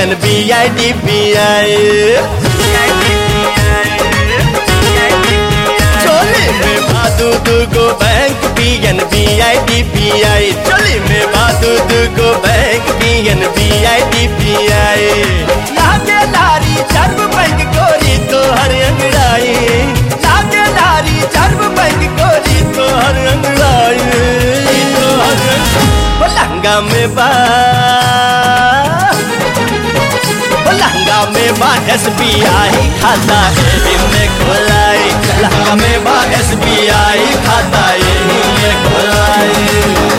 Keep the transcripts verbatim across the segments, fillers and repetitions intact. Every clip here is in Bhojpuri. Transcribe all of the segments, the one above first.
N B I D B I. चोली में बादू दुगो bank B N B I D B I. चोली में बादू दुगो bank B N B I D B I. लागे लारी चर्ब बैंक गोरी तो हर अंगड़ाई। लागे लारी चर्ब बैंक गोरी तो हर अंगड़ाई। तो हर लहंगा में बा लहंगा में बा एस बी आई खाता एही में खोलाई। लहंगा में बा एस बी आई खाता एही में खोलाई।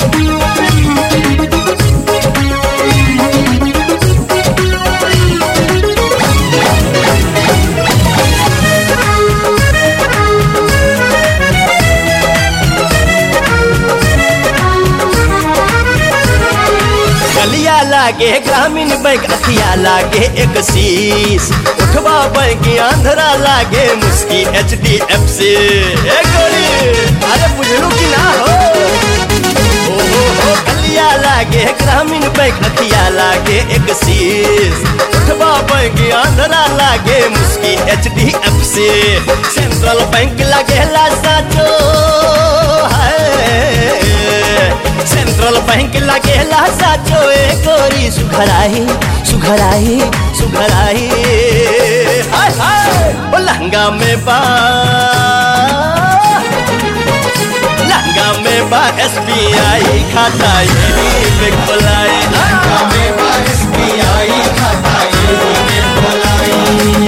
गलिया लागे ग्रामीण बैंक अखिया लागे एक शीश। उठवा बैंक आंध्रा लागे मुस्की एच डी एफ सी। अरे बुझलू कि ना हो? ओ हो हो गलिया लागे ग्रामीण बैंक अखिया लागे एक शीश। उठवा बैंक आंध्रा लागे मुस्की H D F C. Central Bank लागे ला साचो सेंट्रल बैंक लगेला साचो ए गोरी सुघराई सुघराई सुघराई। हाय हाय ओ लहंगा में बा लहंगा में बा एस बी आई खाता यही में खोलाई। लहंगा में बा एस बी आई खाता यही में खोलाई।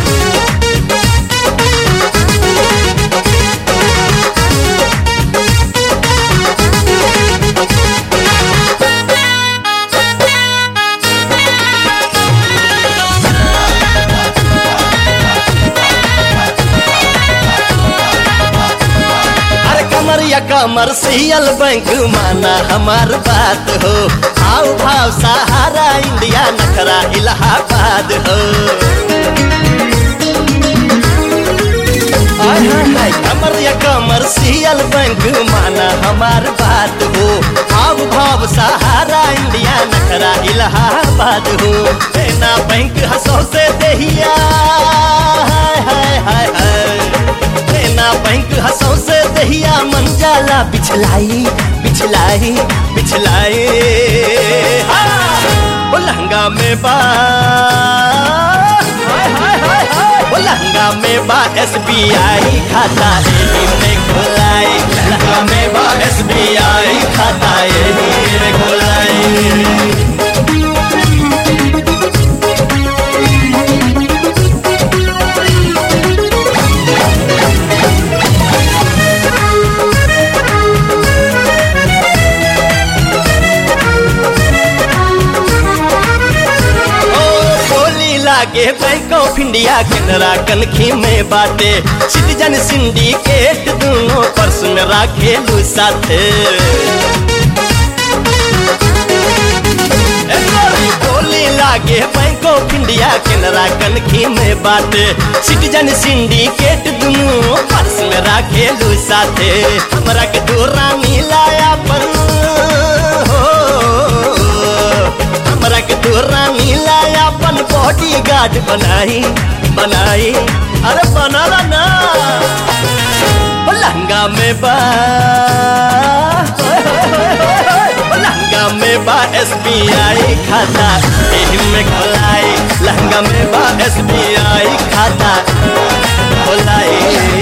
कमर्शियल बैंक माना हमार बात हो। हाव भाव सहारा इंडिया नखरा इलाहाबाद हो। कमरिया कमर्शियल बैंक माना हमार बात हो। हाव भाव सहारा इंडिया नखरा इलाहाबाद हो। देना बैंक हंसो से दहिया हाय हाय हाय। देना बैंक हंसो से दहिया मन जाला बिछलाई बिछलाई बिछलाई। ओ लहंगा में बा ओ लहंगा में बा एस बी आई खाता एही में खोलाई। लहंगा में बा एस बी आई खाता एही में खोलाई। लागे बैंक ऑफ इंडिया केनरा कनखी में बाटे। सिटीजन सिंडिकेट दोनों पर्स में राखेलू साथे। बोली लागे बैंक ऑफ इंडिया केनरा कनखी में बाटे। सिटीजन सिंडिकेट दोनों पर्स में राखेलू साथे। हमरा के दो रानी लाया पर हमरा के दो रानी लाया अपन बॉडी गार्ड बनाई बनाई। अरे बनाला ना ओ लहंगा में बा लहंगा में बा एस बी आई खाता एही में खोलाई। लहंगा में बा एस बी आई खाता खोलाई।